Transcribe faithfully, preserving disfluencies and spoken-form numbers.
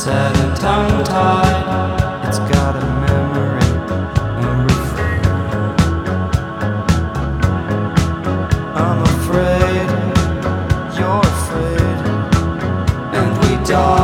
sad and tongue-tied. It's got a memory, a refrain. I'm afraid, you're afraid, and we die.